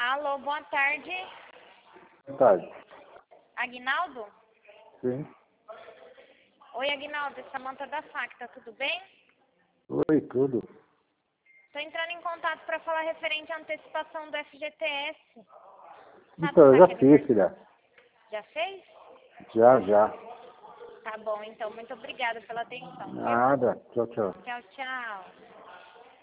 Alô, boa tarde. Boa tarde. Aguinaldo? Sim. Oi, Aguinaldo, Samanta da Facta, tudo bem? Oi, tudo. Estou entrando em contato para falar referente à antecipação do FGTS. Então, eu já fiz, filha. Já fez? Já. Tá bom, então, muito obrigada pela atenção. Nada. Tchau, tchau. Tchau, tchau.